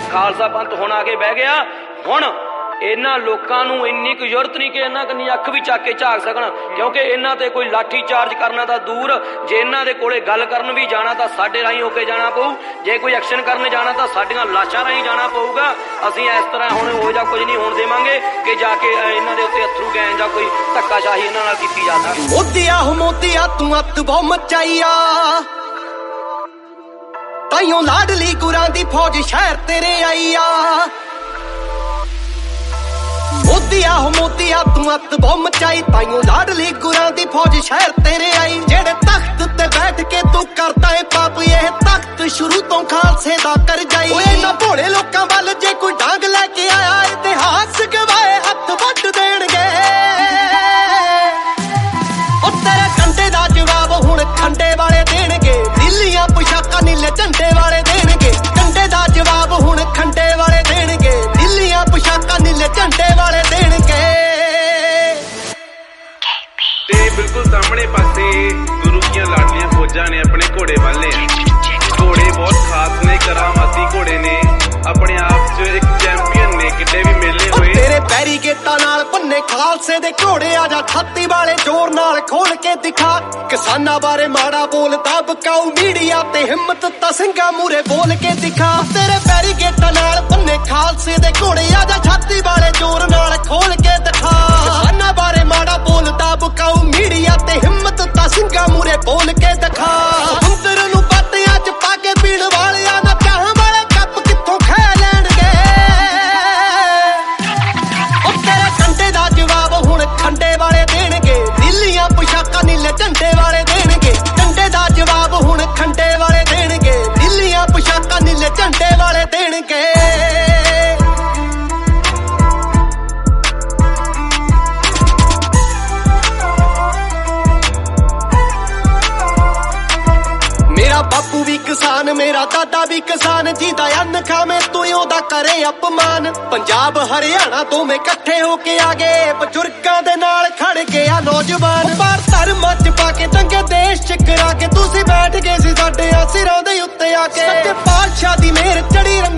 खालसा पंथ हुण आ के बह गया। हुण इन्हां लोकां नूं इन्नी कुछ जरूरत नहीं कि इन्हां कन्नी अख भी चक के झाक सकण, क्योंकि इन्हां ते कोई लाठी चार्ज करना तां दूर, जे इन्हां दे कोले गल करन भी जाना तां साडे राहीं होके जाना पऊ, जे कोई एक्शन करने जाना तां साडीआं लाशां राहीं जाना पऊगा। असीं इस तरह हुण हो जा कुछ नहीं होण देवांगे कि जाके इन्हां दे उत्ते अथरू गैन जां कोई धक्काशाही इन्हां नाल कीती जा सके। मोदिया तूं अत बहु मचाईआ, ताइयों लाडली गुरां दी फौज शहर तेरे आई आ। मोदिया तू अत बहु मचाई, ताइयों लाडली गुरां दी फौज शहर तेरे आई। जेड़े तख्त ते बैठ के तू करदा है पाप, ये तख्त शुरू तो खालसे दा कर जाई। ओए ना भोले लोकां वल जे कोई डांग लेके आया, इतिहास गवाए हथ वट देणगे। ओ तेरे कंडे दा जवाब हुण खंडे वाले देणगे, नीलियां पोशाकां नीले झंडे वाले देणगे। कंडे दा जवाब हुण खंडे वाले देणगे, नीलियां पोशाकां नीले झंडे वाले देणगे। ते बिल्कुल सामने पासे गुरु दी लाडलियां फौजां ने अपने घोड़े वाले। घोड़े बहुत खास ने, करामाती घोड़े ने, अपने आप च एक चैंपियन ने, कितने भी मेले हुए। तेरे बैरीगेटां नाल भन्ने खालसे दे घोड़े, आजा छाती वाले जोर नाल खोल के दिखा। किसानां बारे माड़ा बोलदा बकाऊ मीडिया ते, हिम्मत तां ਸਿੰਘਾਂ मूरे बोल के दिखा। तेरे बैरीगेटां नाल भन्ने खालसे दे घोड़े, आजा छाती वाले जोर नाल खोल के दिखा। किसानां बारे माड़ा बोलदा बकाऊ मीडिया ते, हिम्मत तां ਸਿੰਘਾਂ मूरे बोल के दिखा। सुंदर नूं बाटियां च पा के पीण वालियां ना चाह वाले कप कित्थों खा ਲੈਣਗੇ। ओ तेरे कंडे दा जवाब हुण खंडे वाले देणगे, नीलियां पोशाकां नीले झंडे वाले देणगे। कंडे दा जवाब हुण खंडे वाले देणगे, नीलियां पोशाकां नीले झंडे वाले देणगे। मेरा बापू भी किसान, मेरा दादा भी किसान, जीदा अन्न खावे तू ओदा करे अपमान। पंजाब हरियाणा दोवें इकट्ठे होके आ गए, बजुर्गां दे नाल खड़ गया नौजवान। पर धर्मां च पाके दंगे देश च करा के, तुसीं बैठ गए सी साडे सिरां दे उत्ते आके। सच्चे पातशाह दी मेहर चढ़ी रंग